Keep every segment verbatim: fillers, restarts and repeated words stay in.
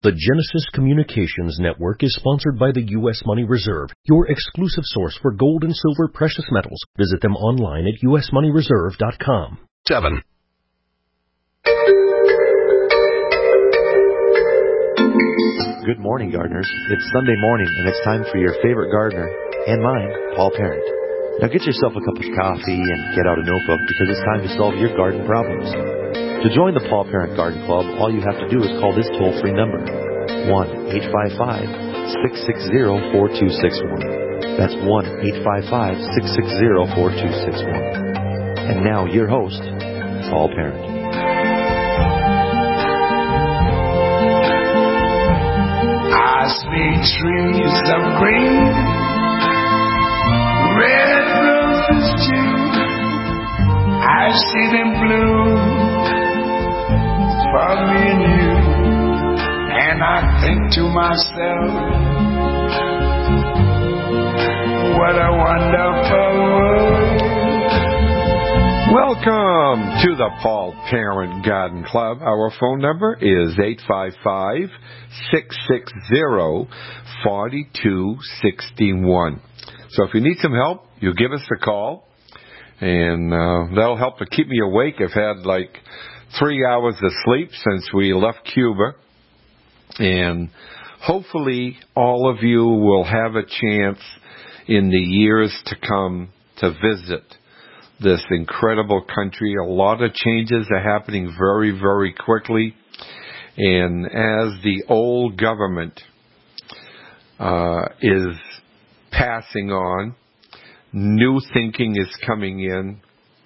The Genesis Communications Network is sponsored by the U S Money Reserve, your exclusive source for gold and silver precious metals. Visit them online at u s money reserve dot com. Seven. Good morning, gardeners. It's Sunday morning, and it's time for your favorite gardener, and mine, Paul Parent. Now get yourself a cup of coffee and get out a notebook, because it's time to solve your garden problems. To join the Paul Parent Garden Club, all you have to do is call this toll-free number, one eight five five, six six zero, four two six one. That's one eight five five, six six zero, four two six one. And now, your host, Paul Parent. I see trees of green, red roses too. I see them bloom for me and you. And I think to myself, what a wonderful world. Welcome to the Paul Parent Garden Club. Our phone number is eight five five, six six zero, four two six one. So if you need some help, you give us a call, and uh, that'll help to keep me awake. I've had like three hours of sleep since we left Cuba, and hopefully all of you will have a chance in the years to come to visit this incredible country. A lot of changes are happening very, very quickly. And as the old government uh, is passing on, new thinking is coming in,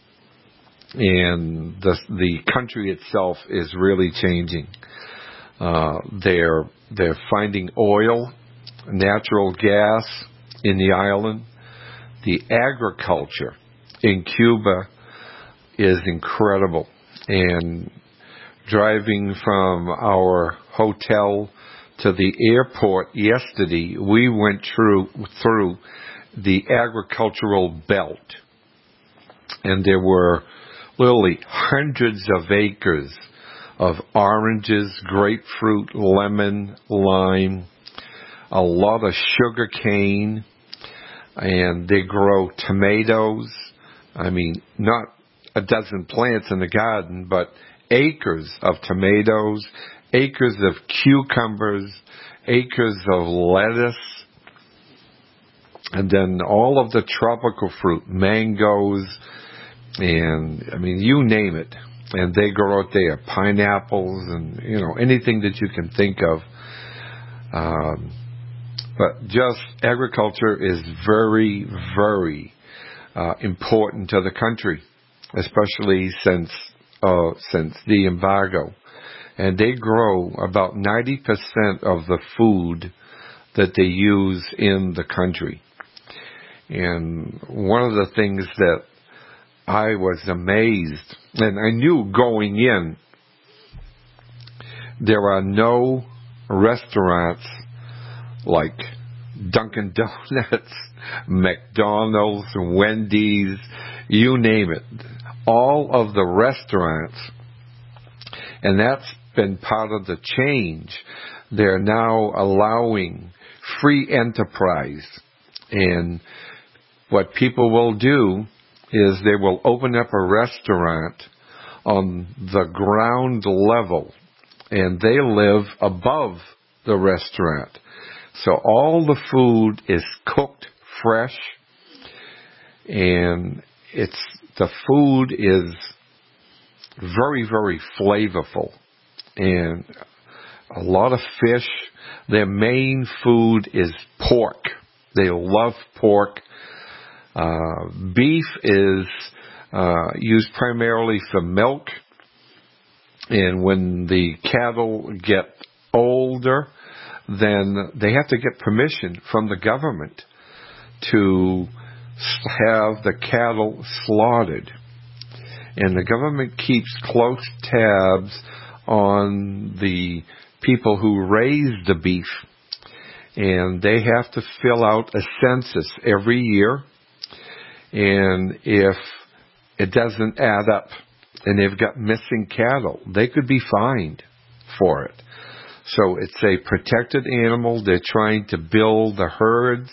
and the, the country itself is really changing. Uh, they're, they're finding oil, natural gas in the island. The agriculture in Cuba is incredible. And driving from our hotel to the airport yesterday, we went through through the agricultural belt. And there were literally hundreds of acres of oranges, grapefruit, lemon, lime, a lot of sugar cane, and they grow tomatoes. I mean, not a dozen plants in the garden, but acres of tomatoes, acres of cucumbers, acres of lettuce, and then all of the tropical fruit, mangoes, and, I mean, you name it. And they grow out there, pineapples and, you know, anything that you can think of. Um, but just agriculture is very, very Uh, important to the country, especially since uh, since the embargo. And they grow about ninety percent of the food that they use in the country. And one of the things that I was amazed, and I knew going in, there are no restaurants like Dunkin' Donuts, McDonald's, Wendy's, you name it. All of the restaurants, and that's been part of the change. They're now allowing free enterprise. And what people will do is they will open up a restaurant on the ground level, and they live above the restaurant. So all the food is cooked fresh, and it's the food is very, very flavorful, and a lot of fish. Their main food is pork. They love pork. Uh, beef is uh, used primarily for milk, and when the cattle get older, then they have to get permission from the government to have the cattle slaughtered. And the government keeps close tabs on the people who raise the beef. And they have to fill out a census every year. And if it doesn't add up and they've got missing cattle, they could be fined for it. So it's a protected animal. They're trying to build the herds.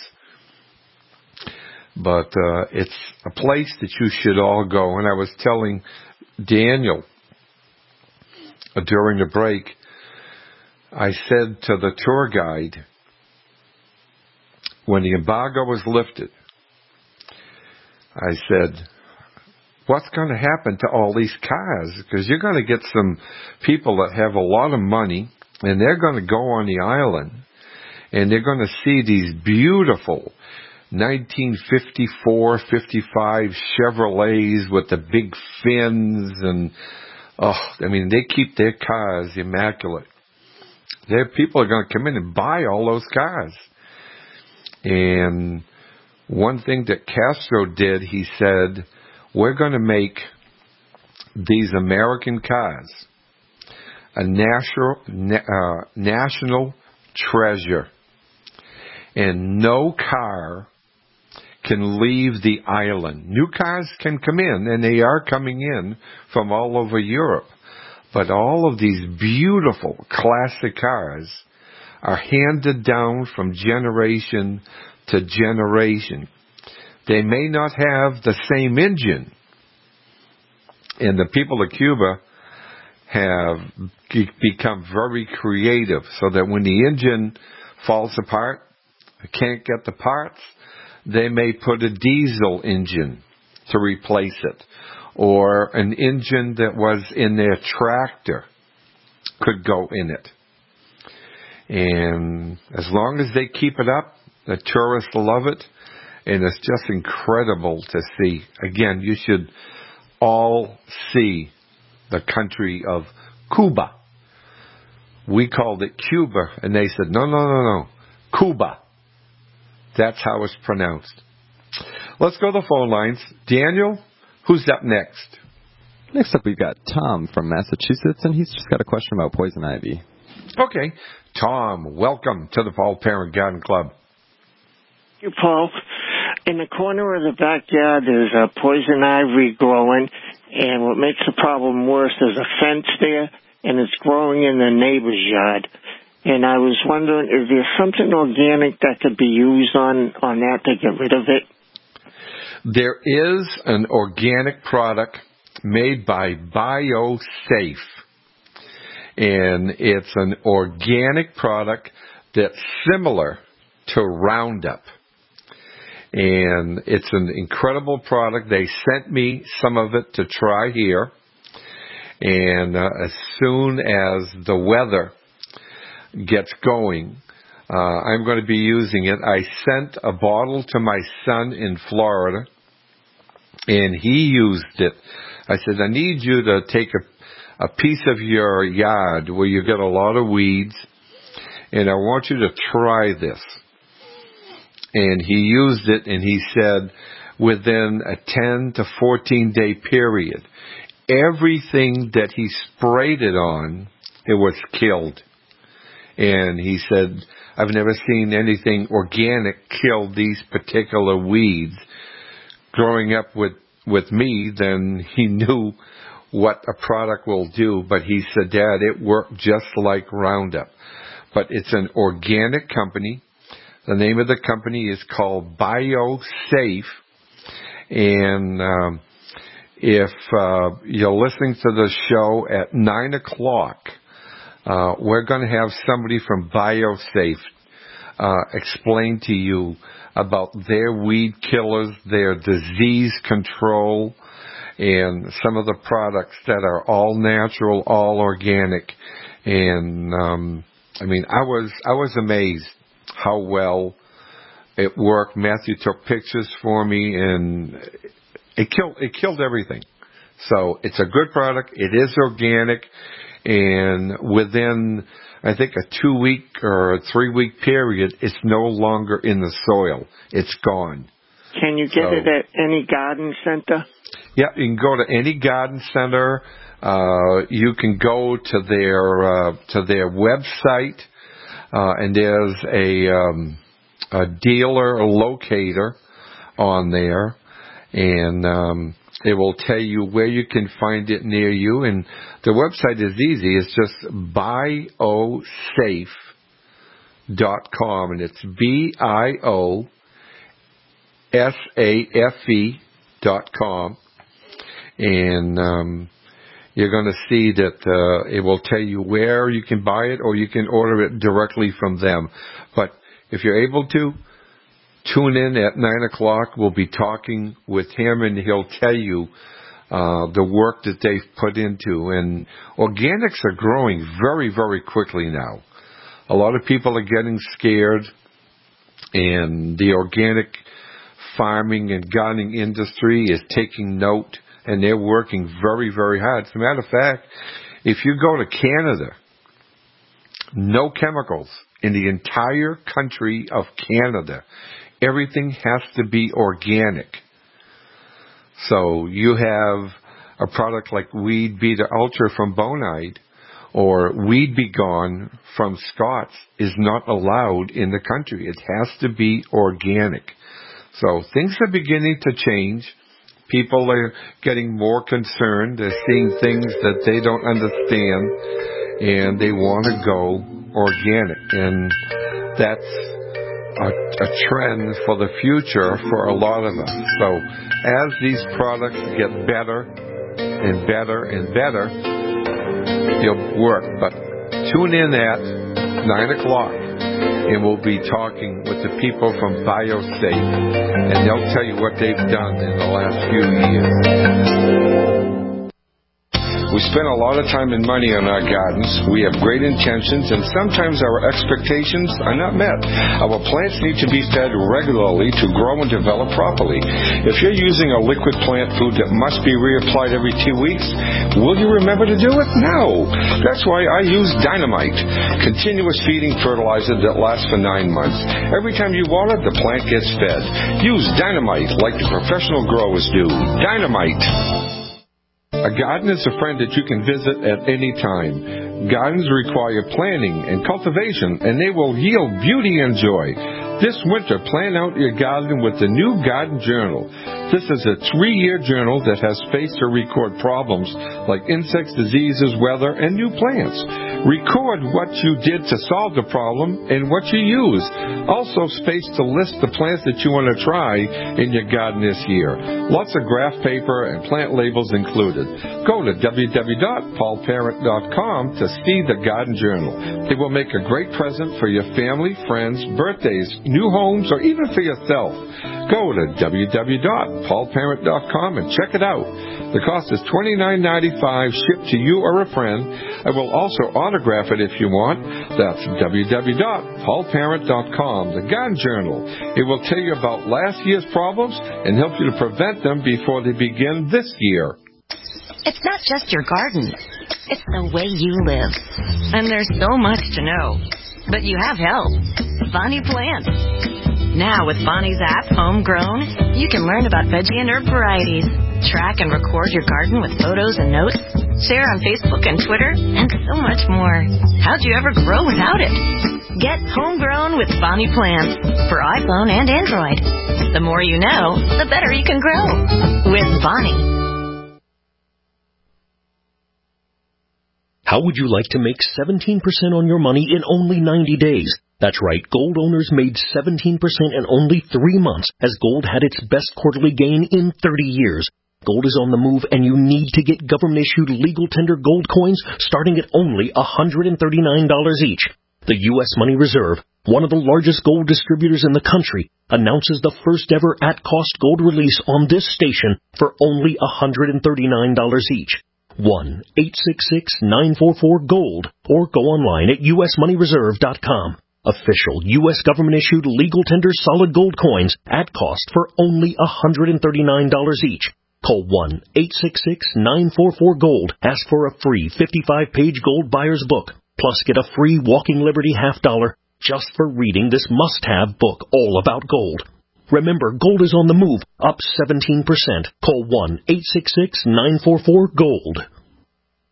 But uh, it's a place that you should all go. And I was telling Daniel uh, during the break, I said to the tour guide, when the embargo was lifted, I said, what's going to happen to all these cars? Because you're going to get some people that have a lot of money, and they're going to go on the island, and they're going to see these beautiful nineteen fifty-four, fifty-five Chevrolets with the big fins, and, oh, I mean, they keep their cars immaculate. There, people are going to come in and buy all those cars. And one thing that Castro did, he said, we're going to make these American cars a national, uh, national treasure. And no car can leave the island. New cars can come in, and they are coming in from all over Europe. But all of these beautiful classic cars are handed down from generation to generation. They may not have the same engine. And the people of Cuba have become very creative so that when the engine falls apart, can't get the parts, they may put a diesel engine to replace it. Or an engine that was in their tractor could go in it. And as long as they keep it up, the tourists love it. And it's just incredible to see. Again, you should all see the country of Cuba. We called it Cuba, and they said, no, no, no, no, Cuba. That's how it's pronounced. Let's go to the phone lines. Daniel, who's up next? Next up, we've got Tom from Massachusetts, and he's just got a question about poison ivy. Okay. Tom, welcome to the Paul Parent Garden Club. Thank you, Paul. In the corner of the backyard, there's a poison ivy growing, and what makes the problem worse, there's a fence there, and it's growing in the neighbor's yard. And I was wondering, is there something organic that could be used on, on that to get rid of it? There is an organic product made by BioSafe. And it's an organic product that's similar to Roundup. And it's an incredible product. They sent me some of it to try here. And uh, as soon as the weather gets going, uh, I'm going to be using it. I sent a bottle to my son in Florida, and he used it. I said, I need you to take a, a piece of your yard where you get a lot of weeds, and I want you to try this. And he used it, and he said within a ten to fourteen day period, everything that he sprayed it on, it was killed. And he said, I've never seen anything organic kill these particular weeds. Growing up with, with me, then he knew what a product will do. But he said, Dad, it worked just like Roundup. But it's an organic company. The name of the company is called BioSafe. And um, if uh, you're listening to the show at nine o'clock, uh, we're going to have somebody from BioSafe uh, explain to you about their weed killers, their disease control, and some of the products that are all natural, all organic. And um, I mean, I was I was amazed how well it worked. Matthew took pictures for me, and it killed it killed everything. So it's a good product. It is organic, and within I think a two week or a three week period, it's no longer in the soil. It's gone. Can you get so, it at any garden center? Yeah, you can go to any garden center. Uh, you can go to their uh, to their website. Uh, and there's a, um, a dealer, a locator on there. And um, It will tell you where you can find it near you, and the website is easy. It's just biosafe dot com, and it's B I O S A F E dot com, and um, you're going to see that uh, it will tell you where you can buy it, or you can order it directly from them. But if you're able to, tune in at nine o'clock. We'll be talking with him, and he'll tell you uh, the work that they've put into. And organics are growing very, very quickly now. A lot of people are getting scared, and the organic farming and gardening industry is taking note, and they're working very, very hard. As a matter of fact, if you go to Canada, no chemicals in the entire country of Canada. Everything has to be organic. So you have a product like Weed Beater Ultra from Bonide, or Weed Be Gone from Scott's is not allowed in the country. It has to be organic. So things are beginning to change. People are getting more concerned. They're seeing things that they don't understand, and they want to go organic. And that's A, a trend for the future for a lot of us. So as these products get better and better and better, they'll work. But tune in at nine o'clock, and we'll be talking with the people from BioSafe, and they'll tell you what they've done in the last few years. We spend a lot of time and money on our gardens. We have great intentions, and sometimes our expectations are not met. Our plants need to be fed regularly to grow and develop properly. If you're using a liquid plant food that must be reapplied every two weeks, will you remember to do it? No. That's why I use Dynamite, continuous feeding fertilizer that lasts for nine months. Every time you water, the plant gets fed. Use Dynamite like the professional growers do. Dynamite. A garden is a friend that you can visit at any time. Gardens require planning and cultivation, and they will yield beauty and joy. This winter, plan out your garden with the new Garden Journal. This is a three-year journal that has space to record problems like insects, diseases, weather, and new plants. Record what you did to solve the problem and what you used. Also space to list the plants that you want to try in your garden this year. Lots of graph paper and plant labels included. Go to w w w dot paul parent dot com to see the Garden Journal. It will make a great present for your family, friends, birthdays, new homes, or even for yourself. Go to w w w dot paul parent dot com and check it out. The cost is twenty-nine ninety-five shipped to you or a friend. I will also autograph it if you want. That's w w w dot paul parent dot com, the Garden Journal. It will tell you about last year's problems and help you to prevent them before they begin this year. It's not just your garden. It's the way you live. And there's so much to know. But you have help. Bonnie Plants. Now with Bonnie's app, Homegrown, you can learn about veggie and herb varieties, track and record your garden with photos and notes, share on Facebook and Twitter, and so much more. How'd you ever grow without it? Get Homegrown with Bonnie Plants for iPhone and Android. The more you know, the better you can grow. With Bonnie. How would you like to make seventeen percent on your money in only ninety days? That's right, gold owners made seventeen percent in only three months as gold had its best quarterly gain in thirty years. Gold is on the move, and you need to get government-issued legal tender gold coins starting at only one hundred thirty-nine dollars each. The U S Money Reserve, one of the largest gold distributors in the country, announces the first-ever at-cost gold release on this station for only one hundred thirty-nine dollars each. one eight six six nine four four gold or go online at u s money reserve dot com. Official U S government-issued legal tender solid gold coins at cost for only one hundred thirty-nine dollars each. Call one eight six six nine four four gold. Ask for a free fifty-five page gold buyer's book. Plus get a free Walking Liberty half dollar just for reading this must-have book all about gold. Remember, gold is on the move, up seventeen percent. Call one eight six six nine four four gold.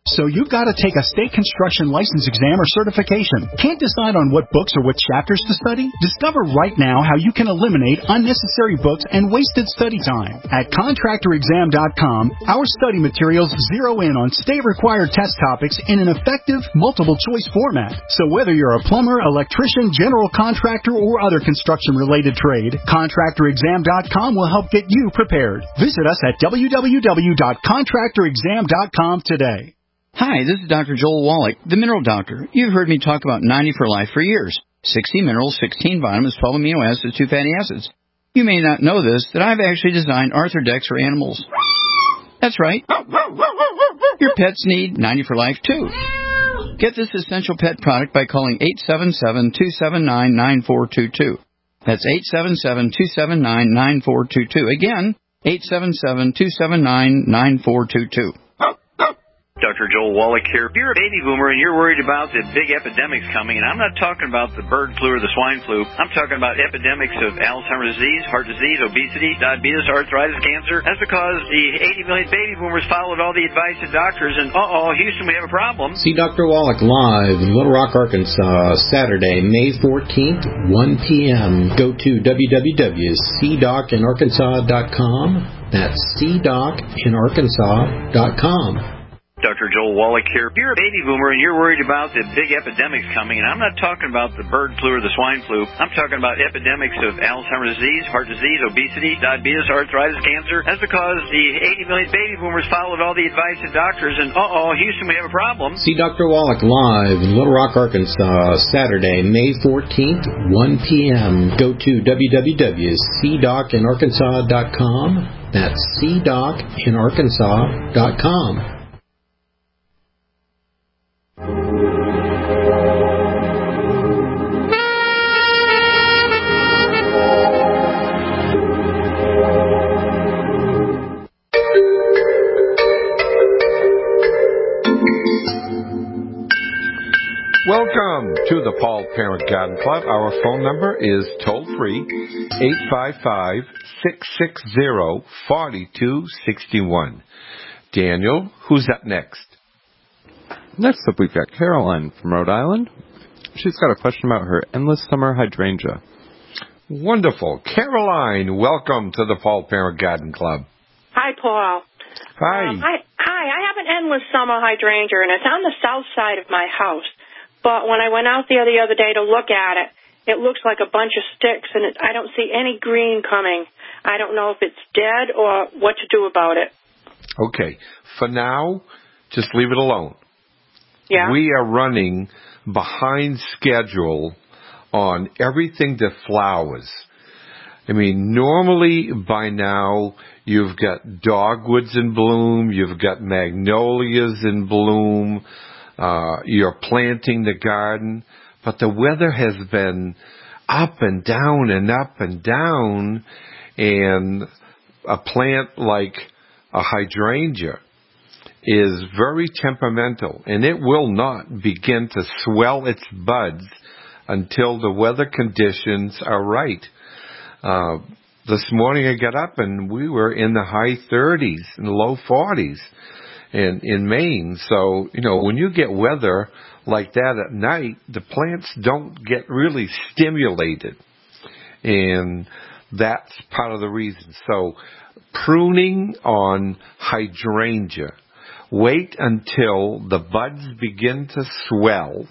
So you've got to take a state construction license exam or certification. Can't decide on what books or what chapters to study? Discover right now how you can eliminate unnecessary books and wasted study time. At contractor exam dot com, our study materials zero in on state-required test topics in an effective, multiple-choice format. So whether you're a plumber, electrician, general contractor, or other construction-related trade, contractor exam dot com will help get you prepared. Visit us at w w w dot contractor exam dot com today. Hi, this is Doctor Joel Wallach, the Mineral Doctor. You've heard me talk about ninety for Life for years. sixty minerals, sixteen vitamins, twelve amino acids, two fatty acids. You may not know this, that I've actually designed Arthrodex for animals. That's right. Your pets need ninety for Life, too. Get this essential pet product by calling eight seven seven, two seven nine, nine four two two. That's eight seven seven, two seven nine, nine four two two. Again, eight seven seven, two seven nine, nine four two two. Doctor Joel Wallach here. If you're a baby boomer and you're worried about the big epidemics coming, and I'm not talking about the bird flu or the swine flu, I'm talking about epidemics of Alzheimer's disease, heart disease, obesity, diabetes, arthritis, cancer. That's because the eighty million baby boomers followed all the advice of doctors, and uh-oh, Houston, we have a problem. See Doctor Wallach live in Little Rock, Arkansas, Saturday, May fourteenth, one p.m. Go to w w w dot c doc in arkansas dot com. That's c doc in arkansas dot com. Doctor Joel Wallach here. If you're a baby boomer and you're worried about the big epidemics coming, and I'm not talking about the bird flu or the swine flu, I'm talking about epidemics of Alzheimer's disease, heart disease, obesity, diabetes, arthritis, cancer. That's because the eighty million baby boomers followed all the advice of doctors, and uh-oh, Houston, we have a problem. See Doctor Wallach live in Little Rock, Arkansas, Saturday, May fourteenth, one p.m. Go to w w w dot c doc in arkansas dot com. That's c doc in arkansas dot com. Welcome to the Paul Parent Garden Club. Our phone number is toll-free, eight five five, six six zero, four two six one. Daniel, who's up next? Next up, we've got Caroline from Rhode Island. She's got a question about her endless summer hydrangea. Wonderful. Caroline, welcome to the Paul Parent Garden Club. Hi, Paul. Hi. Um, I, hi, I have an endless summer hydrangea, and it's on the south side of my house. But when I went out there the other day to look at it, it looks like a bunch of sticks, and it, I don't see any green coming. I don't know if it's dead or what to do about it. Okay. For now, just leave it alone. Yeah. We are running behind schedule on everything that flowers. I mean, normally by now you've got dogwoods in bloom, you've got magnolias in bloom, uh, you're planting the garden, but the weather has been up and down and up and down, and a plant like a hydrangea is very temperamental, and it will not begin to swell its buds until the weather conditions are right. Uh, this morning I got up and we were in the high thirties and low forties in, in Maine. So, you know, when you get weather like that at night, the plants don't get really stimulated. And that's part of the reason. So pruning on hydrangea, wait until the buds begin to swell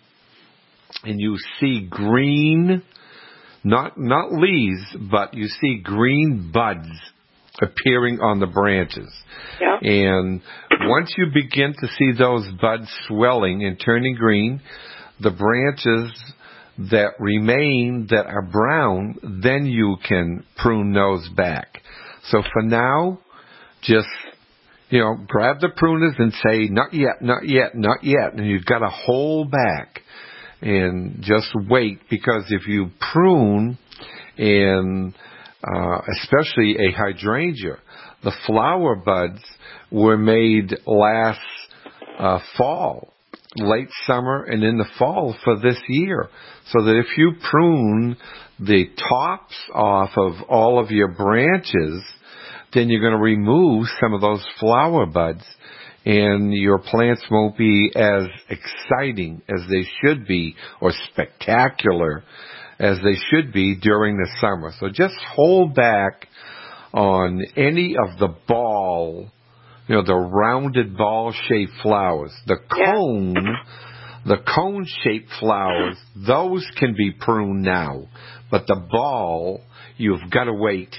and you see green, not not leaves, but you see green buds appearing on the branches. Yeah. And once you begin to see those buds swelling and turning green, the branches that remain that are brown, then you can prune those back. So for now, just, you know, grab the pruners and say, not yet, not yet, not yet. And you've got to hold back and just wait, because if you prune, and uh, especially a hydrangea, the flower buds were made last uh, fall, late summer and in the fall for this year. So that if you prune the tops off of all of your branches, then you're going to remove some of those flower buds, and your plants won't be as exciting as they should be or spectacular as they should be during the summer. So just hold back on any of the ball, you know, the rounded ball-shaped flowers. The cone, the cone-shaped flowers, those can be pruned now. But the ball, you've got to wait.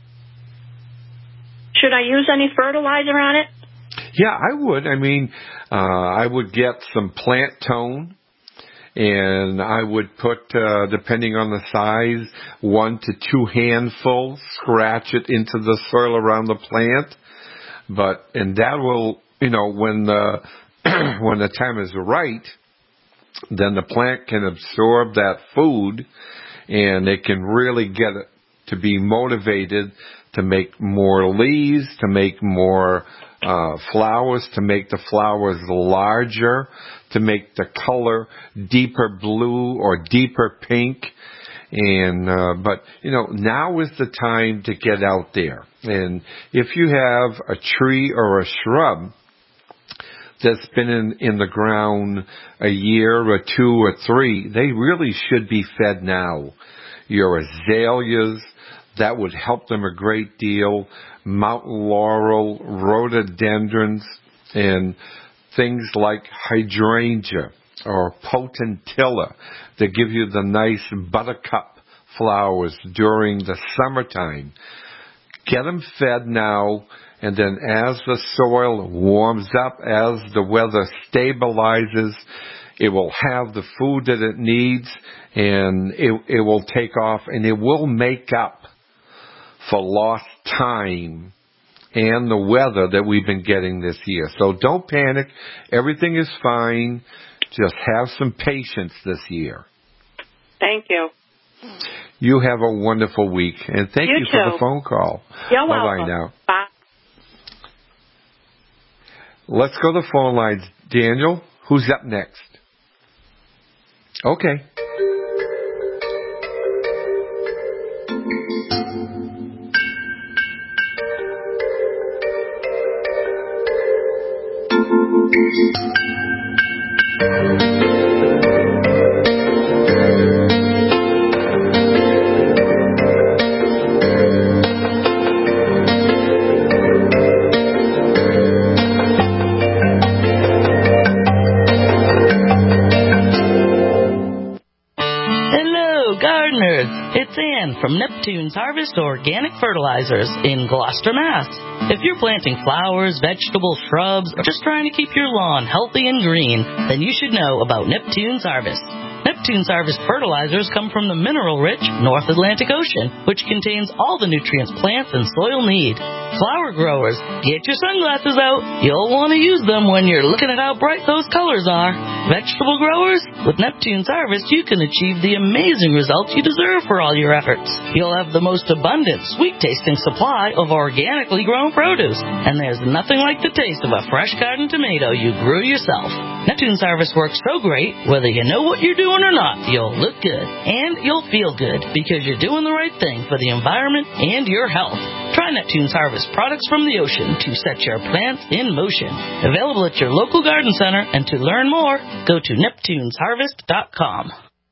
Should I use any fertilizer on it? Yeah, I would. I mean, uh, I would get some plant tone, and I would put, uh, depending on the size, one to two handfuls, scratch it into the soil around the plant. But, and that will, you know, when the, when the time is right, then the plant can absorb that food, and it can really get it to be motivated to make more leaves, to make more uh, flowers, to make the flowers larger, to make the color deeper blue or deeper pink. And uh, but, you know, now is the time to get out there. And if you have a tree or a shrub that's been in, in the ground a year or two or three, they really should be fed now. Your azaleas, that would help them a great deal. Mountain laurel, rhododendrons, and things like hydrangea or potentilla that give you the nice buttercup flowers during the summertime. Get them fed now, and then as the soil warms up, as the weather stabilizes, it will have the food that it needs, and it, it will take off, and it will make up for lost time and the weather that we've been getting this year. So don't panic. Everything is fine. Just have some patience this year. Thank you. You have a wonderful week, and thank you, you for too. the phone call. You're Bye-bye welcome. now. Bye. Let's go to the phone lines. Daniel, who's up next? Okay. From Neptune's Harvest Organic Fertilizers in Gloucester, Mass. If you're planting flowers, vegetables, shrubs, or just trying to keep your lawn healthy and green, then you should know about Neptune's Harvest. Neptune's Harvest fertilizers come from the mineral-rich North Atlantic Ocean, which contains all the nutrients plants and soil need. Flower growers, get your sunglasses out. You'll want to use them when you're looking at how bright those colors are. Vegetable growers, with Neptune's Harvest, you can achieve the amazing results you deserve for all your efforts. You'll have the most abundant, sweet-tasting supply of organically grown produce, and there's nothing like the taste of a fresh garden tomato you grew yourself. Neptune's Harvest works so great, whether you know what you're doing or not, you'll look good, and you'll feel good, because you're doing the right thing for the environment and your health. Try Neptune's Harvest products from the ocean to set your plants in motion. Available at your local garden center, and to learn more, go to neptunes harvest dot com.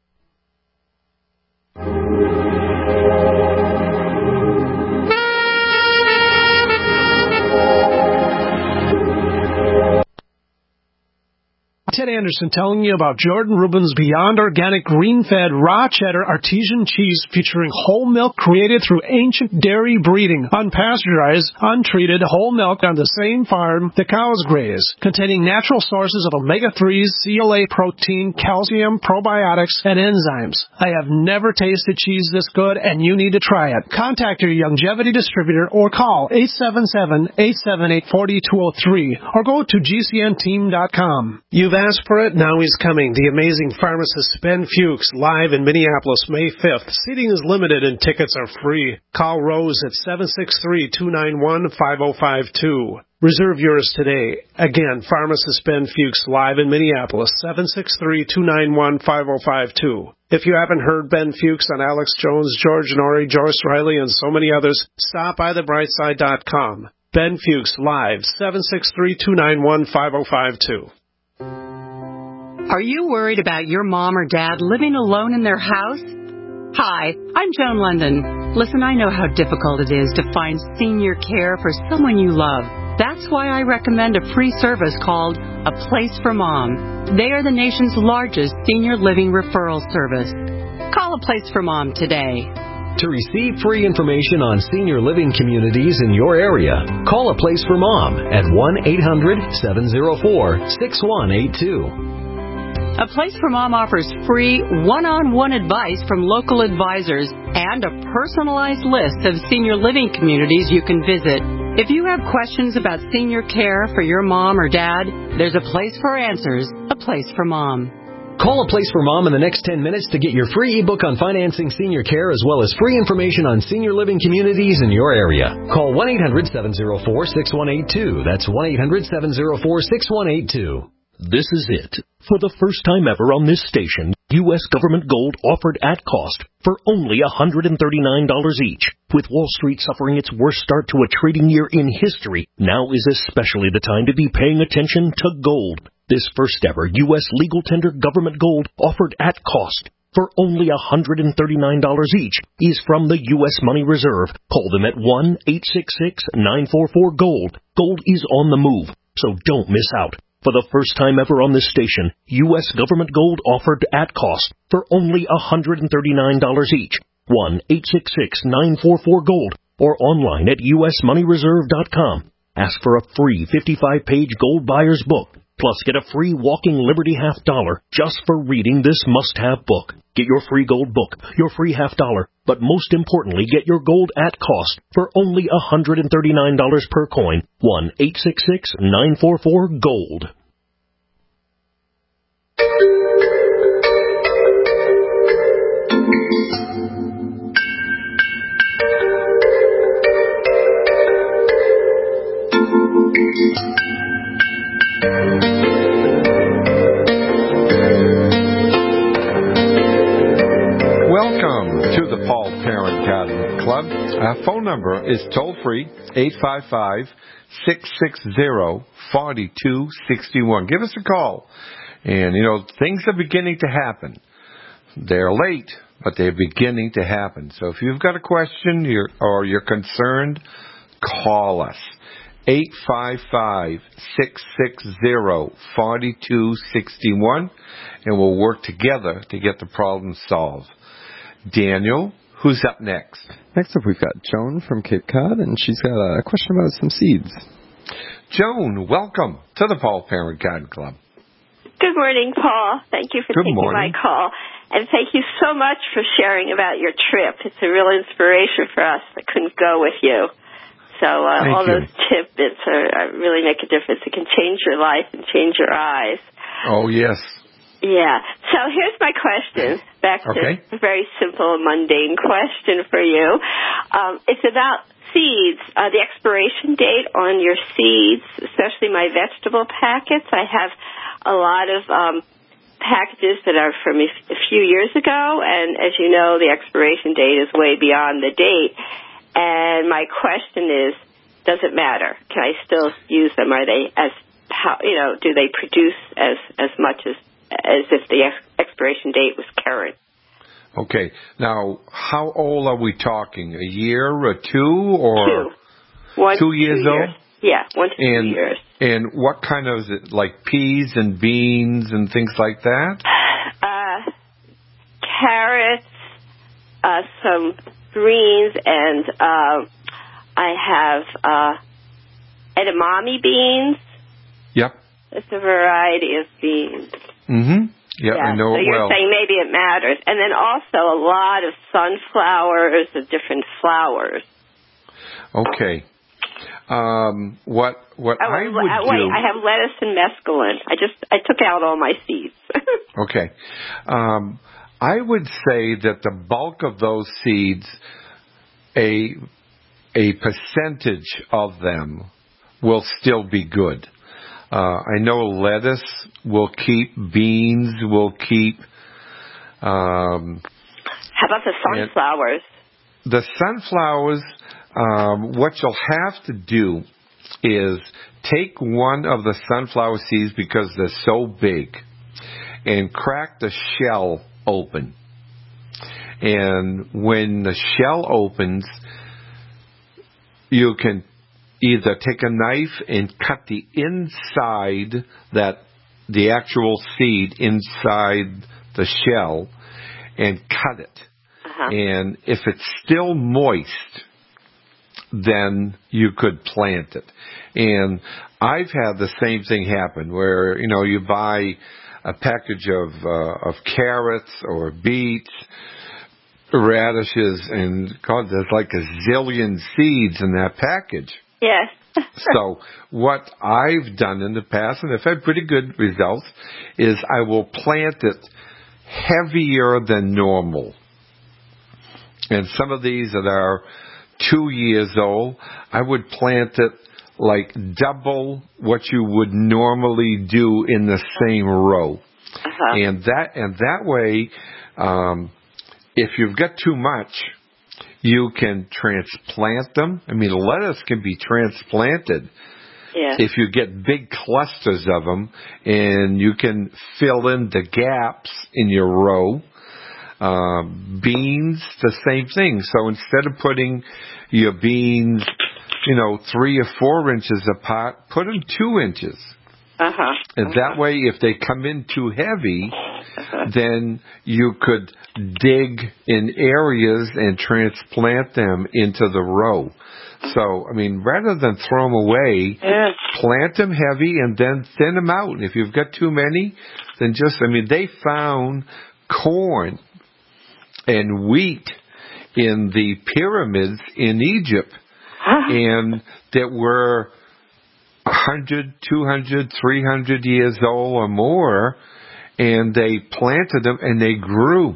Ted Anderson telling you about Jordan Rubin's Beyond Organic Green-Fed Raw Cheddar Artesian Cheese featuring whole milk created through ancient dairy breeding, unpasteurized, untreated whole milk on the same farm the cows graze, containing natural sources of omega threes, C L A protein, calcium, probiotics, and enzymes. I have never tasted cheese this good, and you need to try it. Contact your Longevity distributor or call eight seven seven, eight seven eight, four two zero three or go to G C N team dot com. You've asked for it, now he's coming. The amazing pharmacist Ben Fuchs, live in Minneapolis, May fifth. Seating is limited and tickets are free. Call Rose at seven six three, two nine one, five zero five two. Reserve yours today. Again, pharmacist Ben Fuchs, live in Minneapolis, seven six three, two nine one, five zero five two. If you haven't heard Ben Fuchs on Alex Jones, George Norrie, Joyce Riley, and so many others, stop by the brightside dot com. Ben Fuchs, live, seven six three, two nine one, five oh five two. Are you worried about your mom or dad living alone in their house? Hi, I'm Joan London. Listen, I know how difficult it is to find senior care for someone you love. That's why I recommend a free service called A Place for Mom. They are the nation's largest senior living referral service. Call A Place for Mom today. To receive free information on senior living communities in your area, call A Place for Mom at one eight hundred, seven oh four, six one eight two. A Place for Mom offers free one-on-one advice from local advisors and a personalized list of senior living communities you can visit. If you have questions about senior care for your mom or dad, there's a place for answers, A Place for Mom. Call A Place for Mom in the next ten minutes to get your free ebook on financing senior care as well as free information on senior living communities in your area. Call one eight hundred, seven oh four, six one eight two. That's one eight hundred, seven oh four, six one eight two. This is it. For the first time ever on this station, U S government gold offered at cost for only one hundred thirty-nine dollars each. With Wall Street suffering its worst start to a trading year in history, now is especially the time to be paying attention to gold. This first ever U S legal tender government gold offered at cost for only one hundred thirty-nine dollars each is from the U S Money Reserve. Call them at one eight six six, nine four four, GOLD. Gold is on the move, so don't miss out. For the first time ever on this station, U S government gold offered at cost for only one hundred thirty-nine dollars each. one eight six six, nine four four, GOLD or online at U S money reserve dot com. Ask for a free fifty-five page gold buyer's book. Plus, get a free Walking Liberty half dollar just for reading this must-have book. Get your free gold book, your free half dollar, but most importantly, get your gold at cost for only one hundred thirty-nine dollars per coin. one eight six six, nine four four, GOLD. Welcome to the Paul Parent Garden Club. Our phone number is toll-free, eight five five, six six zero, four two six one. Give us a call. And, you know, things are beginning to happen. They're late, but they're beginning to happen. So if you've got a question you're, or you're concerned, call us. eight five five, six six zero, four two six one, and we'll work together to get the problem solved. Daniel, who's up next? Next up, we've got Joan from Cape Cod, and she's got a question about some seeds. Joan, welcome to the Paul Parent Garden Club. Good morning, Paul. Thank you for Good taking morning. my call. And thank you so much for sharing about your trip. It's a real inspiration for us that couldn't go with you. So uh, all you. those tidbits are, are really make a difference. It can change your life and change your eyes. Oh, yes. Yeah. So here's my question. Back to Okay. a very simple, mundane question for you. Um, it's about seeds. Uh, the expiration date on your seeds, especially my vegetable packets. I have a lot of um, packages that are from a, a few years ago, and as you know, the expiration date is way beyond the date. And my question is, does it matter? Can I still use them? Are they as, how, you know, do they produce as, as much as as if the ex- expiration date was current? Okay. Now, how old are we talking? A year or two or two? One, two years two old? Years. Yeah, one to and, two years. And what kind of is it? Like peas and beans and things like that? Uh, carrots, uh, some greens, and uh, I have uh, edamame beans. Yep. It's a variety of beans. Mm-hmm. Yep, yeah, I know so it you're well. saying maybe it matters. And then also a lot of sunflowers, of different flowers. Okay. Um, what what Oh, I wait, would wait, do... I have lettuce and mesclun. I just I took out all my seeds. Okay. Um, I would say that the bulk of those seeds, a a percentage of them will still be good. Uh, I know lettuce will keep, beans will keep. Um, How about the sunflowers? The sunflowers, um, what you'll have to do is take one of the sunflower seeds because they're so big and crack the shell open. And when the shell opens, you can either take a knife and cut the inside, that the actual seed inside the shell, and cut it. Uh-huh. And if it's still moist, then you could plant it. And I've had the same thing happen where, you know, you buy a package of uh, of carrots or beets, radishes, and God, there's like a zillion seeds in that package. Yes. So what I've done in the past, and I've had pretty good results, is I will plant it heavier than normal. And some of these that are two years old, I would plant it like double what you would normally do in the same row. Uh-huh. And that and that way, um, if you've got too much, you can transplant them. I mean, lettuce can be transplanted. Yeah. If you get big clusters of them, and you can fill in the gaps in your row. Uh, beans, the same thing. So instead of putting your beans, you know, three or four inches apart, put them two inches. Uh-huh. And uh-huh. that way, if they come in too heavy, uh-huh. then you could dig in areas and transplant them into the row. So, I mean, rather than throw them away, yeah. plant them heavy and then thin them out. And if you've got too many, then just, I mean, they found corn and wheat in the pyramids in Egypt, huh. and that were one hundred, two hundred, three hundred years old or more, and they planted them and they grew.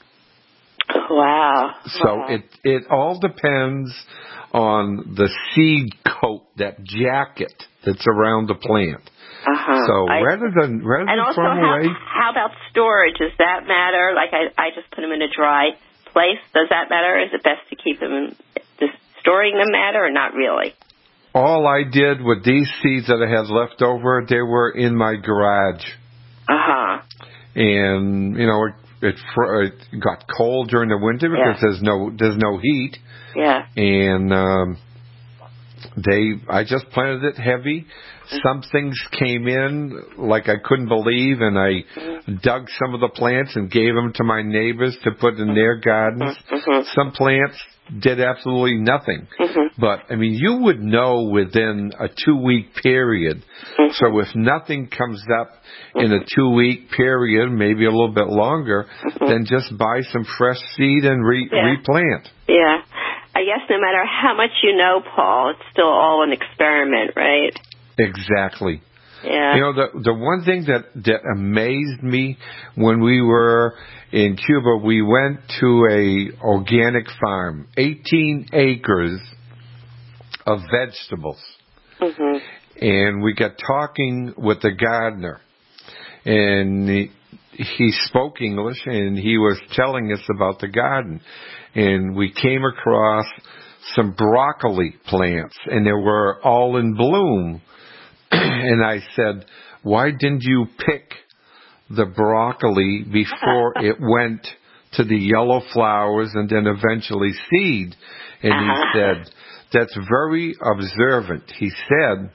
Wow. So wow. it it all depends on the seed coat, that jacket that's around the plant. Uh-huh. So I, rather than rather and than also throw them how, away, how about storage? Does that matter? Like I, I just put them in a dry place. Does that matter? Is it best to keep them in? Does storing them matter or not really? All I did with these seeds that I had left over, they were in my garage. Uh huh. And you know, it, it, it got cold during the winter because yeah. there's no there's no heat. Yeah. And um, they, I just planted it heavy. Some things came in like I couldn't believe, and I dug some of the plants and gave them to my neighbors to put in their gardens. Mm-hmm. Some plants did absolutely nothing. Mm-hmm. But, I mean, you would know within a two-week period. Mm-hmm. So if nothing comes up in a two-week period, maybe a little bit longer, mm-hmm. then just buy some fresh seed and re- yeah. replant. Yeah. I guess no matter how much you know, Paul, it's still all an experiment, right? Exactly. Yeah. You know, the the one thing that, that amazed me when we were in Cuba, we went to a organic farm, eighteen acres of vegetables. Mm-hmm. And we got talking with the gardener. And he, he spoke English, and he was telling us about the garden. And we came across some broccoli plants, and they were all in bloom. And I said, why didn't you pick the broccoli before it went to the yellow flowers and then eventually seed? And he said, that's very observant. He said,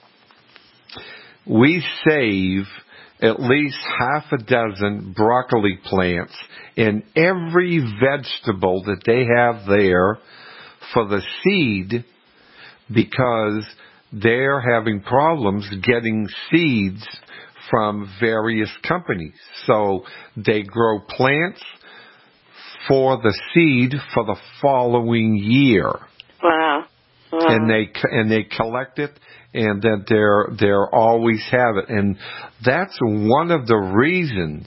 we save at least half a dozen broccoli plants in every vegetable that they have there for the seed because they're having problems getting seeds from various companies. So they grow plants for the seed for the following year. Wow. Wow. And they and they collect it, and that they're they're always have it. And that's one of the reasons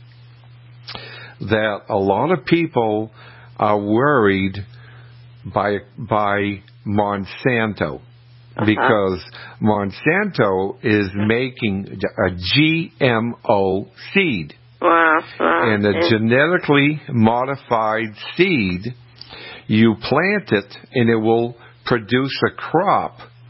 that a lot of people are worried by by Monsanto. Uh-huh. Because Monsanto is making a G M O seed. Wow. Wow. And a yeah. genetically modified seed, you plant it and it will produce a crop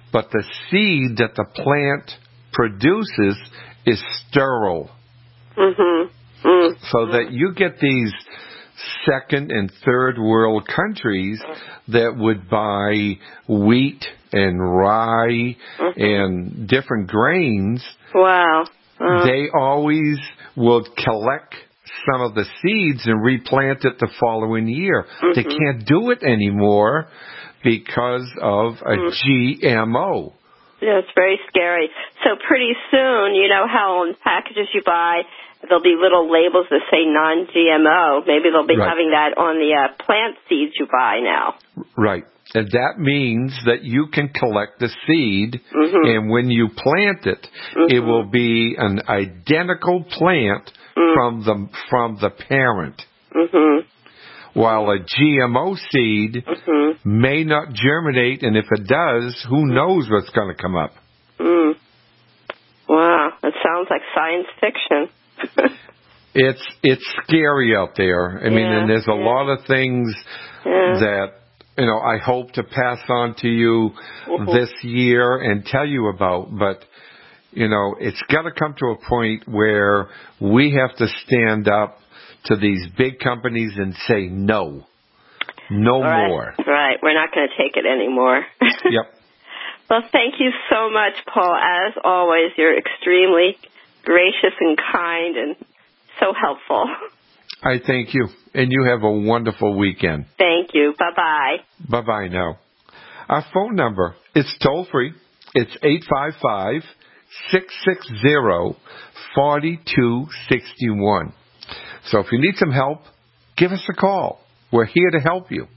but the seed that the plant produces is sterile. Mm-hmm. Mm-hmm. So that you get these second and third world countries that would buy wheat and rye mm-hmm. and different grains. Wow. Uh-huh. They always will collect some of the seeds and replant it the following year. Mm-hmm. They can't do it anymore because of a mm-hmm. G M O. Yeah, it's very scary. So pretty soon, you know how in packages you buy, there'll be little labels that say non-G M O. Maybe they'll be right. having that on the uh, plant seeds you buy now. Right. And that means that you can collect the seed, mm-hmm. and when you plant it, mm-hmm. it will be an identical plant mm-hmm. from the from the parent. Mm-hmm. While a G M O seed mm-hmm. may not germinate, and if it does, who knows what's going to come up. Mm. Wow, that sounds like science fiction. it's it's scary out there. I yeah, mean, and there's a yeah. lot of things yeah. that, you know, I hope to pass on to you mm-hmm. this year and tell you about, but, you know, it's got to come to a point where we have to stand up to these big companies and say no. No right. more. Right. We're not going to take it anymore. Yep. Well, thank you so much, Paul. As always, you're extremely gracious and kind and so helpful. I thank you. And you have a wonderful weekend. Thank you. Bye-bye. Bye-bye now. Our phone number is toll free. It's eight five five, six six zero, four two six one. So if you need some help, give us a call. We're here to help you.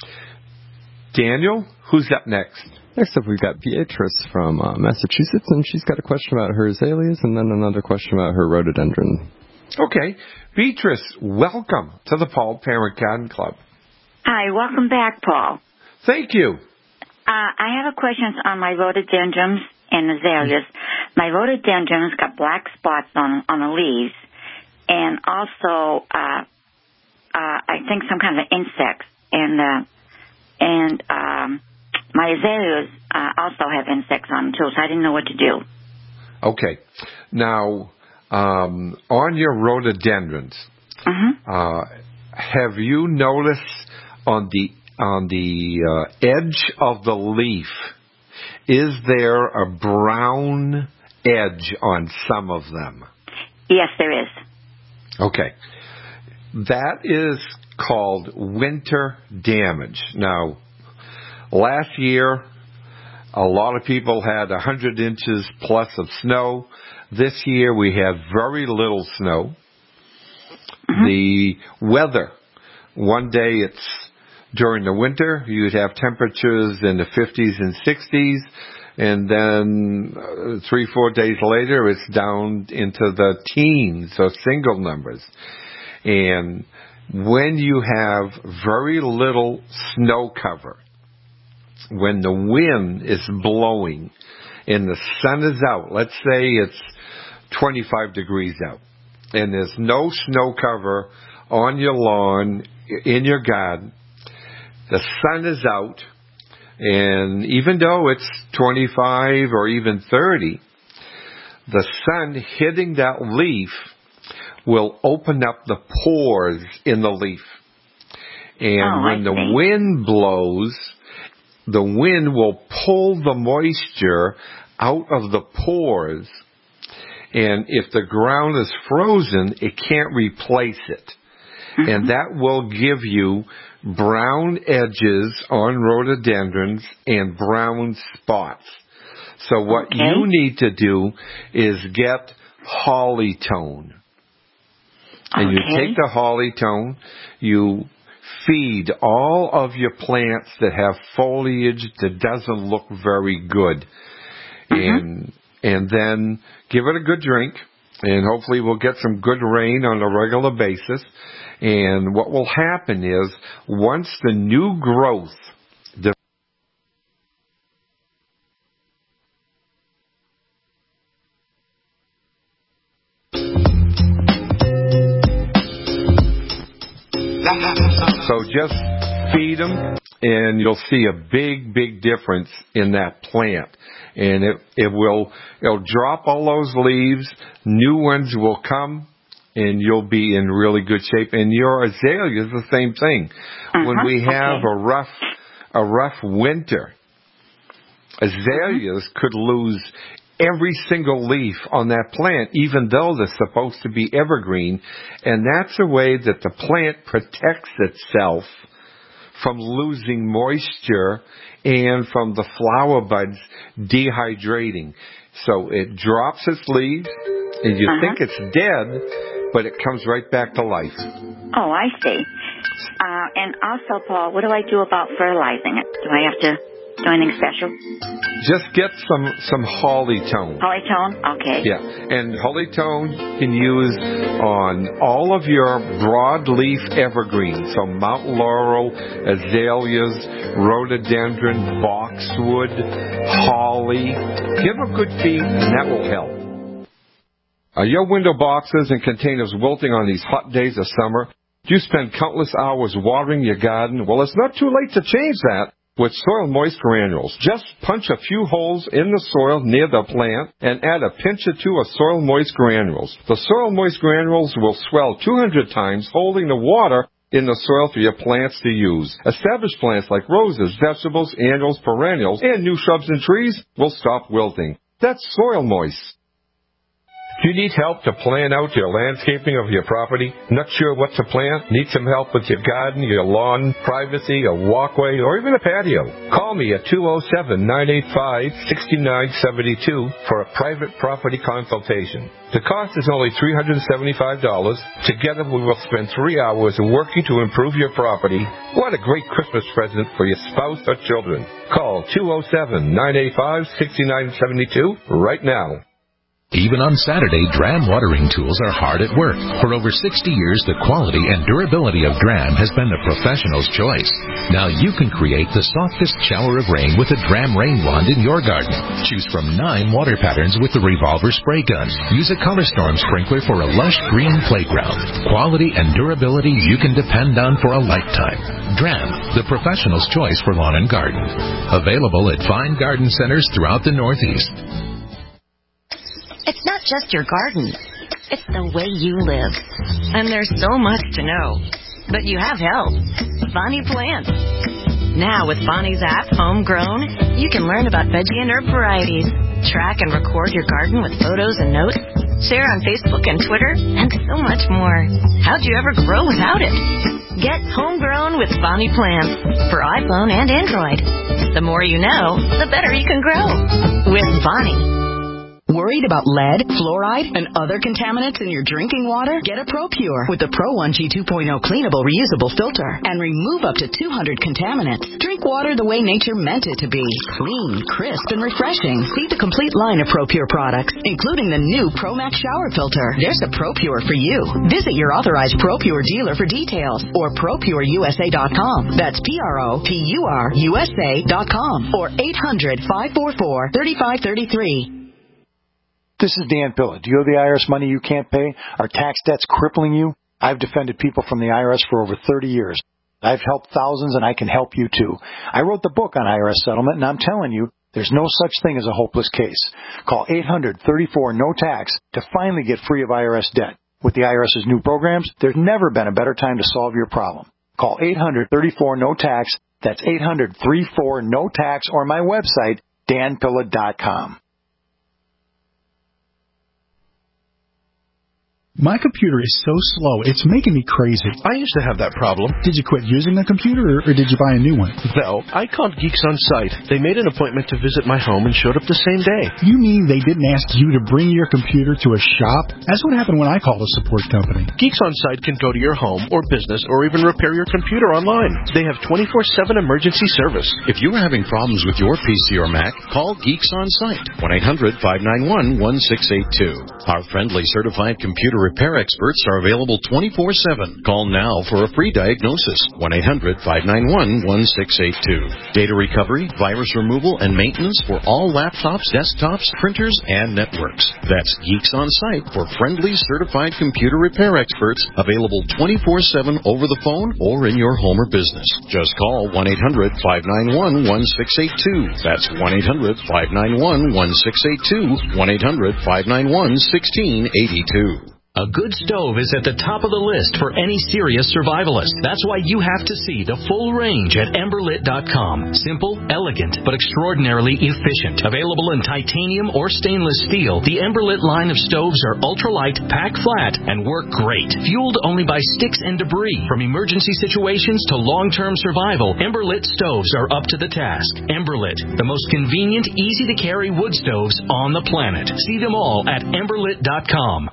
Daniel, who's up next? Next up, we've got Beatrice from uh, Massachusetts, and she's got a question about her azaleas and then another question about her rhododendron. Okay. Beatrice, welcome to the Paul Parent Garden Club. Hi, welcome back, Paul. Thank you. Uh, I have a question on my rhododendrons and azaleas. My rhododendrons got black spots on on the leaves, and also uh, uh, I think some kind of insects. And uh, and um, my azaleas uh, also have insects on them too, so I didn't know what to do. Okay. Now, um, on your rhododendrons, mm-hmm. uh, have you noticed on the on the uh, edge of the leaf, is there a brown edge on some of them? Yes, there is. Okay. That is called winter damage. Now, last year, a lot of people had one hundred inches plus of snow. This year, we have very little snow. Mm-hmm. The weather, one day it's during the winter, you'd have temperatures in the fifties and sixties, and then uh, three, four days later, it's down into the teens, so single numbers. And when you have very little snow cover, when the wind is blowing and the sun is out, let's say it's twenty-five degrees out, and there's no snow cover on your lawn, in your garden, the sun is out, and even though it's twenty-five or even thirty, the sun hitting that leaf will open up the pores in the leaf. And oh, when the wind blows, the wind will pull the moisture out of the pores. And if the ground is frozen, it can't replace it. Mm-hmm. And that will give you brown edges on rhododendrons and brown spots. So what okay. you need to do is get Holly-tone. And okay. you take the Holly-tone, you feed all of your plants that have foliage that doesn't look very good. Mm-hmm. And and then give it a good drink, and hopefully we'll get some good rain on a regular basis. And what will happen is, once the new growth the So just feed them, and you'll see a big, big difference in that plant. And it, it will, it'll drop all those leaves, new ones will come, and you'll be in really good shape. And your azalea is the same thing. Uh-huh, when we have okay. a rough, a rough winter, azaleas uh-huh. could lose every single leaf on that plant, even though they're supposed to be evergreen. And that's a way that the plant protects itself from losing moisture and from the flower buds dehydrating. So it drops its leaves, and you uh-huh. think it's dead, but it comes right back to life. Oh, I see. Uh, and also, Paul, what do I do about fertilizing it? Do I have to do anything special? Just get some, some Holly-tone. Holly-tone? Okay. Yeah, and Holly-tone you can use on all of your broadleaf evergreens, so Mount Laurel, azaleas, rhododendron, boxwood, holly. Give a good feed, and that will help. Are your window boxes and containers wilting on these hot days of summer? Do you spend countless hours watering your garden? Well, it's not too late to change that with Soil Moist Granules. Just punch a few holes in the soil near the plant and add a pinch or two of Soil Moist Granules. The Soil Moist Granules will swell two hundred times, holding the water in the soil for your plants to use. Established plants like roses, vegetables, annuals, perennials, and new shrubs and trees will stop wilting. That's Soil Moist. Do you need help to plan out your landscaping of your property? Not sure what to plant? Need some help with your garden, your lawn, privacy, a walkway, or even a patio? Call me at two oh seven, nine eight five, six nine seven two for a private property consultation. The cost is only three hundred seventy-five dollars. Together we will spend three hours working to improve your property. What a great Christmas present for your spouse or children. Call two oh seven, nine eight five, six nine seven two right now. Even on Saturday, Dram watering tools are hard at work. For over sixty years, the quality and durability of Dram has been the professional's choice. Now you can create the softest shower of rain with a Dram rain wand in your garden. Choose from nine water patterns with the revolver spray gun. Use a Color Storm sprinkler for a lush green playground. Quality and durability you can depend on for a lifetime. Dram, the professional's choice for lawn and garden. Available at fine garden centers throughout the Northeast. It's not just your garden. It's the way you live. And there's so much to know. But you have help. Bonnie Plants. Now with Bonnie's app, Homegrown, you can learn about veggie and herb varieties, track and record your garden with photos and notes, share on Facebook and Twitter, and so much more. How'd you ever grow without it? Get Homegrown with Bonnie Plants for iPhone and Android. The more you know, the better you can grow. With Bonnie. Worried about lead, fluoride, and other contaminants in your drinking water? Get a ProPure with the Pro one G two point oh cleanable reusable filter and remove up to two hundred contaminants. Drink water the way nature meant it to be. Clean, crisp, and refreshing. See the complete line of ProPure products, including the new ProMax shower filter. There's a ProPure for you. Visit your authorized ProPure dealer for details or pro pure U S A dot com. That's P R O P U R U S A dot com or eight hundred, five four four, three five three three. This is Dan Pilla. Do you owe the I R S money you can't pay? Are tax debts crippling you? I've defended people from the I R S for over thirty years. I've helped thousands, and I can help you too. I wrote the book on I R S settlement, and I'm telling you, there's no such thing as a hopeless case. Call eight hundred, thirty-four, no tax to finally get free of I R S debt. With the IRS's new programs, there's never been a better time to solve your problem. Call eight hundred, thirty-four, no tax. That's eight hundred, thirty-four, no tax, or my website, dan pilla dot com. My computer is so slow, it's making me crazy. I used to have that problem. Did you quit using the computer, or, or did you buy a new one? No, I called Geeks On Site. They made an appointment to visit my home and showed up the same day. You mean they didn't ask you to bring your computer to a shop? That's what happened when I called a support company. Geeks On Site can go to your home or business or even repair your computer online. They have twenty-four seven emergency service. If you are having problems with your P C or Mac, call Geeks On Site, one eight hundred, five nine one, one six eight two. Our friendly certified computer repair experts are available twenty-four seven. Call now for a free diagnosis. one eight hundred five nine one one six eight two. Data recovery, virus removal, and maintenance for all laptops, desktops, printers, and networks. That's Geeks On Site for friendly, certified computer repair experts available twenty-four seven over the phone or in your home or business. Just call one eight hundred five nine one one six eight two. That's one eight hundred five nine one one six eight two. one eight hundred five nine one one six eight two. A good stove is at the top of the list for any serious survivalist. That's why you have to see the full range at Emberlit dot com. Simple, elegant, but extraordinarily efficient. Available in titanium or stainless steel, the Emberlit line of stoves are ultralight, pack flat, and work great. Fueled only by sticks and debris. From emergency situations to long-term survival, Emberlit stoves are up to the task. Emberlit, the most convenient, easy-to-carry wood stoves on the planet. See them all at Emberlit dot com.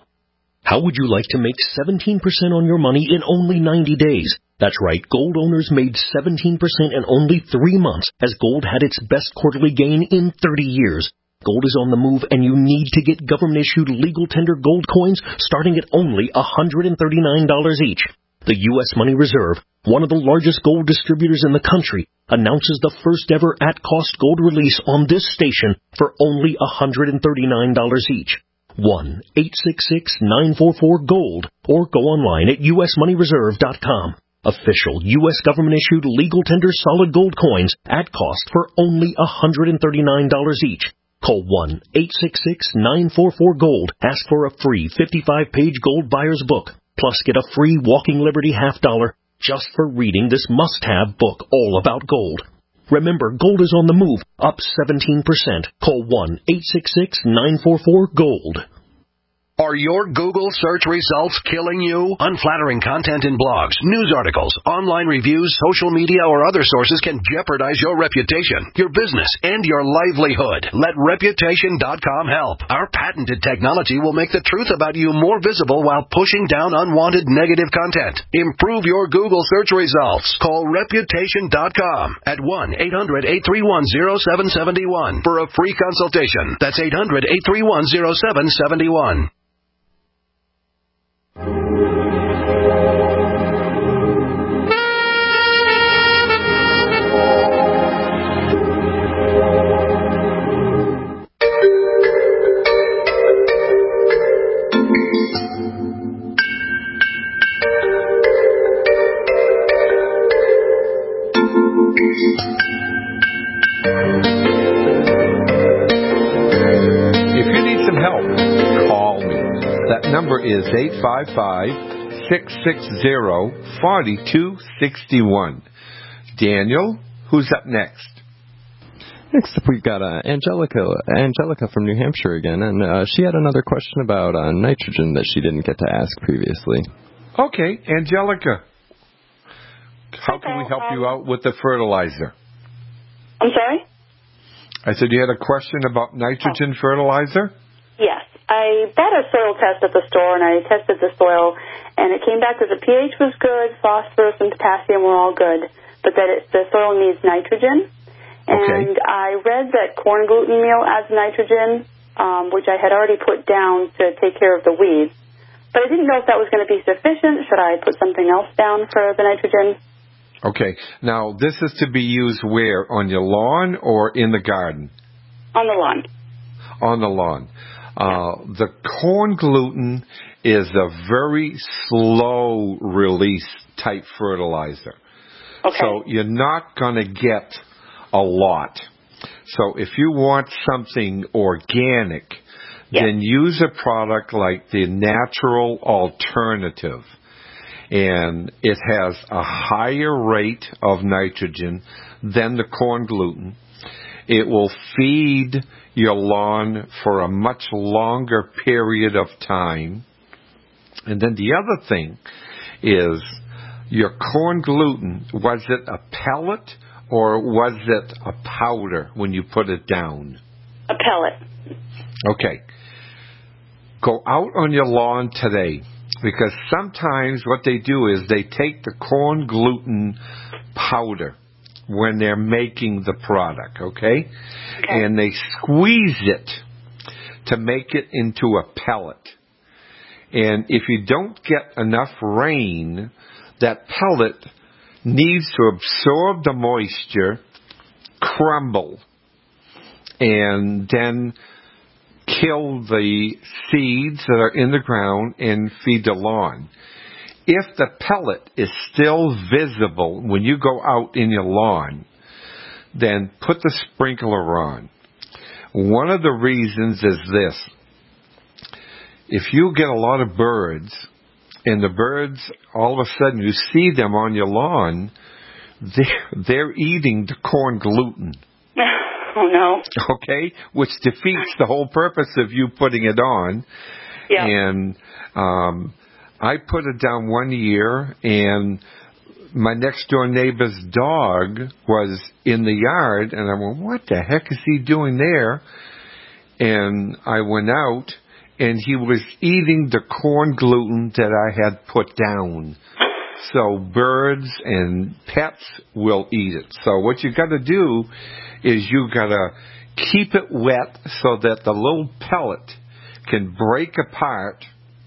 How would you like to make seventeen percent on your money in only ninety days? That's right, gold owners made seventeen percent in only three months as gold had its best quarterly gain in thirty years. Gold is on the move and you need to get government-issued legal tender gold coins starting at only one hundred thirty-nine dollars each. The U S Money Reserve, one of the largest gold distributors in the country, announces the first ever at-cost gold release on this station for only one hundred thirty-nine dollars each. one eight six six nine four four gold or go online at U S money reserve dot com. Official U S government-issued legal tender solid gold coins at cost for only one hundred thirty-nine dollars each. Call one eight six six nine four four gold. Ask for a free fifty-five page gold buyer's book. Plus get a free Walking Liberty half dollar just for reading this must-have book all about gold. Remember, gold is on the move, up seventeen percent. Call one eight six six nine four four gold. Are your Google search results killing you? Unflattering content in blogs, news articles, online reviews, social media, or other sources can jeopardize your reputation, your business, and your livelihood. Let Reputation dot com help. Our patented technology will make the truth about you more visible while pushing down unwanted negative content. Improve your Google search results. Call Reputation dot com at one eight hundred eight three one oh seven seven one for a free consultation. That's eight hundred eight three one oh seven seven one. If you need some help, call me. That number is eight five five, six six zero, four two six one. Daniel, who's up next? Next up, we've got uh, Angelica Angelica from New Hampshire again, and uh, she had another question about uh, nitrogen that she didn't get to ask previously. Okay, Angelica, how can we help you out with the fertilizer? I'm sorry? I said you had a question about nitrogen oh. fertilizer? Yes. I bought a soil test at the store, and I tested the soil, and it came back that the pH was good, phosphorus and potassium were all good, but that it, the soil needs nitrogen. And okay. I read that corn gluten meal adds nitrogen, um, which I had already put down to take care of the weeds. But I didn't know if that was going to be sufficient. Should I put something else down for the nitrogen? Okay. Now, this is to be used where? On your lawn or in the garden? On the lawn. On the lawn. Uh, the corn gluten is a very slow release type fertilizer. Okay. So you're not going to get a lot. So if you want something organic, yes. then use a product like the Natural Alternative. And it has a higher rate of nitrogen than the corn gluten. It will feed your lawn for a much longer period of time. And then the other thing is your corn gluten, was it a pellet or was it a powder when you put it down? A pellet. Okay. Go out on your lawn today, because sometimes what they do is they take the corn gluten powder when they're making the product, okay? okay? And they squeeze it to make it into a pellet. And if you don't get enough rain, that pellet needs to absorb the moisture, crumble, and then kill the seeds that are in the ground and feed the lawn. If the pellet is still visible when you go out in your lawn, then put the sprinkler on. One of the reasons is this. If you get a lot of birds, and the birds, all of a sudden you see them on your lawn, they're, they're eating the corn gluten. Oh, no. Okay? Which defeats the whole purpose of you putting it on. Yeah. And um, I put it down one year, and my next-door neighbor's dog was in the yard, and I went, what the heck is he doing there? And I went out, and he was eating the corn gluten that I had put down. So birds and pets will eat it. So what you got to do is you got to keep it wet so that the little pellet can break apart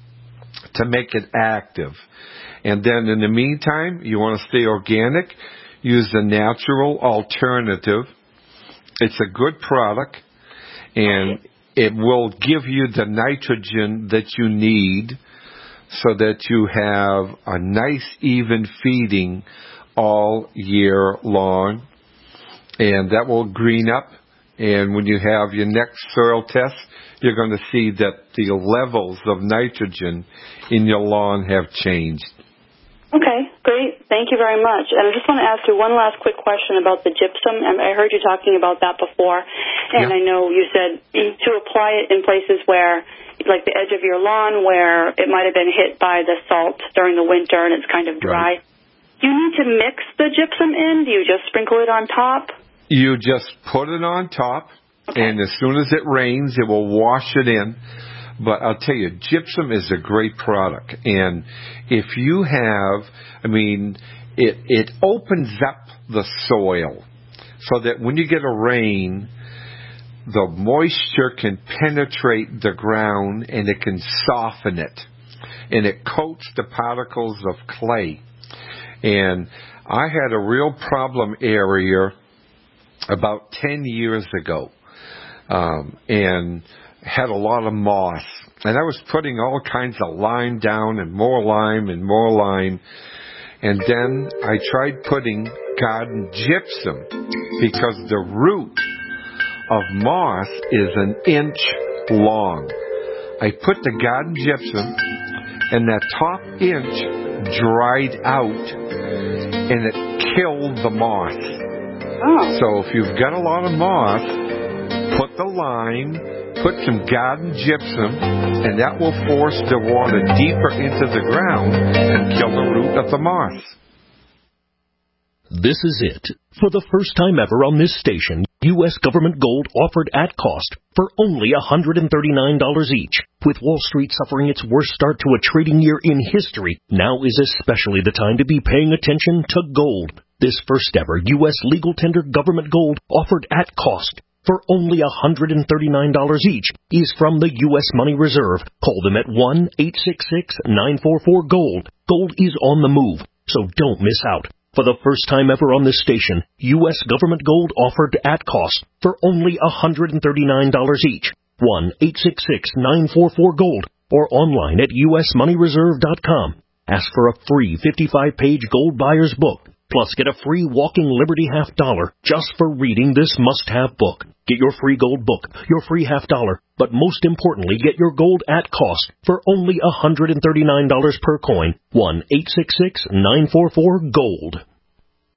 to make it active. And then in the meantime, you want to stay organic, use the natural alternative. It's a good product, and it will give you the nitrogen that you need so that you have a nice, even feeding all year long. And that will green up. And when you have your next soil test, you're going to see that the levels of nitrogen in your lawn have changed. Okay, great. Thank you very much. And I just want to ask you one last quick question about the gypsum. I heard you talking about that before, and yeah. I know you said to apply it in places where, like the edge of your lawn, where it might have been hit by the salt during the winter and it's kind of dry. Right. Do you need to mix the gypsum in? Do you just sprinkle it on top? You just put it on top, okay. And as soon as it rains, it will wash it in. But I'll tell you, gypsum is a great product. And if you have, I mean, it it opens up the soil so that when you get a rain, the moisture can penetrate the ground and it can soften it. And it coats the particles of clay. And I had a real problem area about ten years ago. Um, and had a lot of moss. And I was putting all kinds of lime down and more lime and more lime. And then I tried putting garden gypsum because the root of moss is an inch long. I put the garden gypsum and that top inch dried out and it killed the moss. Oh. So if you've got a lot of moss, put the lime, put some garden gypsum, and that will force the water deeper into the ground and kill the root of the moss. This is it. For the first time ever on this station, U S government gold offered at cost for only one hundred thirty-nine dollars each. With Wall Street suffering its worst start to a trading year in history, now is especially the time to be paying attention to gold. This first ever U S legal tender government gold offered at cost for only one hundred thirty-nine dollars each is from the U S Money Reserve. Call them at one eight six six, nine four four, GOLD. Gold is on the move, so don't miss out. For the first time ever on this station, U S government gold offered at cost for only one hundred thirty-nine dollars each. one eight six six, nine four four, GOLD or online at U S money reserve dot com. Ask for a free fifty-five page gold buyer's book. Plus, get a free Walking Liberty half dollar just for reading this must-have book. Get your free gold book, your free half dollar, but most importantly, get your gold at cost for only one hundred thirty-nine dollars per coin. one eight six six, nine four four, GOLD.